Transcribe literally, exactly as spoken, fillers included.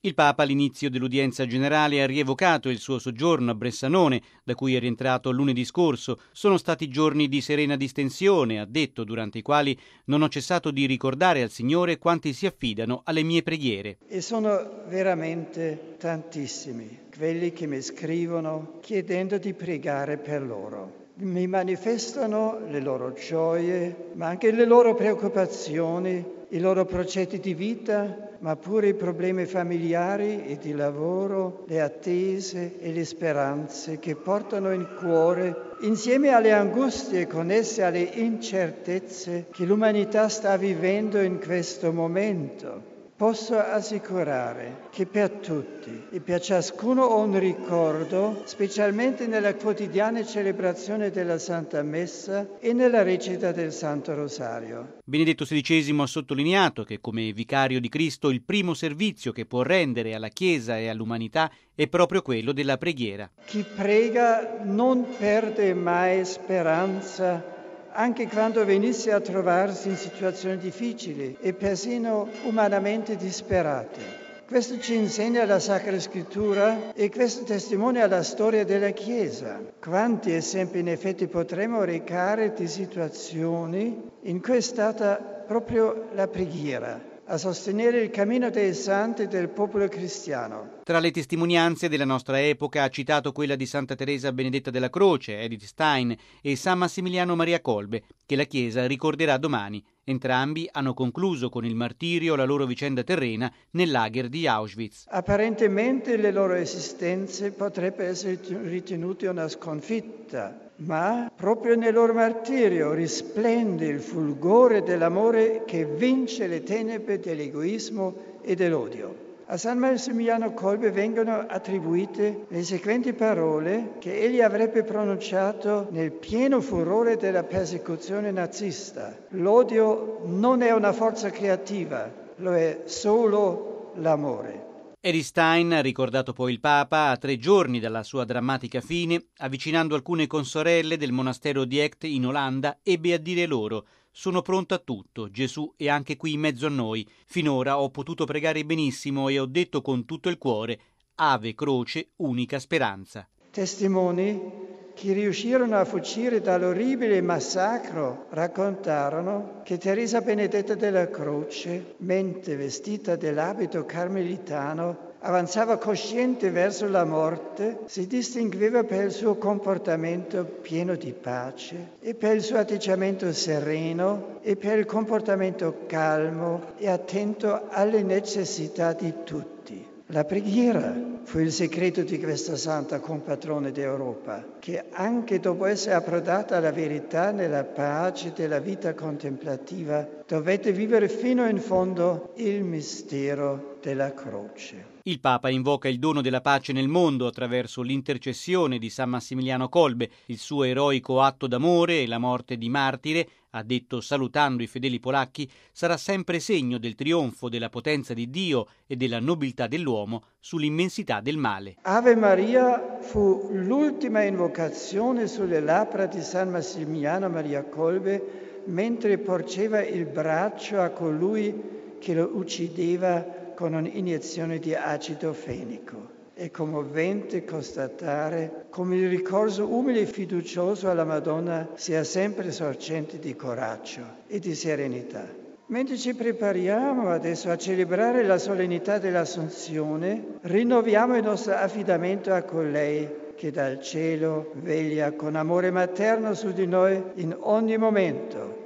Il Papa all'inizio dell'udienza generale ha rievocato il suo soggiorno a Bressanone, da cui è rientrato lunedì scorso. Sono stati giorni di serena distensione, ha detto, durante i quali non ho cessato di ricordare al Signore quanti si affidano alle mie preghiere. E sono veramente tantissimi quelli che mi scrivono chiedendo di pregare per loro. Mi manifestano le loro gioie, ma anche le loro preoccupazioni, i loro progetti di vita, ma pure i problemi familiari e di lavoro, le attese e le speranze che portano in cuore, insieme alle angustie connesse alle incertezze che l'umanità sta vivendo in questo momento. Posso assicurare che per tutti e per ciascuno ho un ricordo, specialmente nella quotidiana celebrazione della Santa Messa e nella recita del Santo Rosario. Benedetto sedicesimo ha sottolineato che come vicario di Cristo il primo servizio che può rendere alla Chiesa e all'umanità è proprio quello della preghiera. Chi prega non perde mai speranza, anche quando venisse a trovarsi in situazioni difficili e persino umanamente disperate. Questo ci insegna la Sacra Scrittura e questo testimonia la storia della Chiesa. Quanti esempi in effetti potremmo recare di situazioni in cui è stata proprio la preghiera a sostenere il cammino dei santi del popolo cristiano. Tra le testimonianze della nostra epoca ha citato quella di Santa Teresa Benedetta della Croce, Edith Stein e San Massimiliano Maria Kolbe, che la Chiesa ricorderà domani. Entrambi hanno concluso con il martirio la loro vicenda terrena nel lager di Auschwitz. Apparentemente le loro esistenze potrebbero essere ritenute una sconfitta, ma proprio nel loro martirio risplende il fulgore dell'amore che vince le tenebre dell'egoismo e dell'odio. A San Massimiliano Kolbe vengono attribuite le seguenti parole che egli avrebbe pronunciato nel pieno furore della persecuzione nazista. L'odio non è una forza creativa, lo è solo l'amore. Edith Stein, ha ricordato poi il Papa, a tre giorni dalla sua drammatica fine, avvicinando alcune consorelle del monastero di Echt in Olanda, ebbe a dire loro: «Sono pronto a tutto, Gesù è anche qui in mezzo a noi. Finora ho potuto pregare benissimo e ho detto con tutto il cuore: Ave Croce, unica speranza». Testimoni che riuscirono a fuggire dall'orribile massacro raccontarono che Teresa Benedetta della Croce, mentre vestita dell'abito carmelitano, avanzava cosciente verso la morte, si distingueva per il suo comportamento pieno di pace e per il suo atteggiamento sereno e per il comportamento calmo e attento alle necessità di tutti. La preghiera fu il segreto di questa santa compatrone d'Europa, che anche dopo essere approdata alla verità nella pace della vita contemplativa, dovette vivere fino in fondo il mistero della croce. Il Papa invoca il dono della pace nel mondo attraverso l'intercessione di San Massimiliano Kolbe, il suo eroico atto d'amore e la morte di martire, ha detto salutando i fedeli polacchi, sarà sempre segno del trionfo della potenza di Dio e della nobiltà dell'uomo sull'immensità del male. Ave Maria fu l'ultima invocazione sulle labbra di San Massimiliano Maria Kolbe mentre porgeva il braccio a colui che lo uccideva con un'iniezione di acido fenico. È commovente constatare come il ricorso umile e fiducioso alla Madonna sia sempre sorgente di coraggio e di serenità. Mentre ci prepariamo adesso a celebrare la solennità dell'Assunzione, rinnoviamo il nostro affidamento a colei che dal cielo veglia con amore materno su di noi in ogni momento.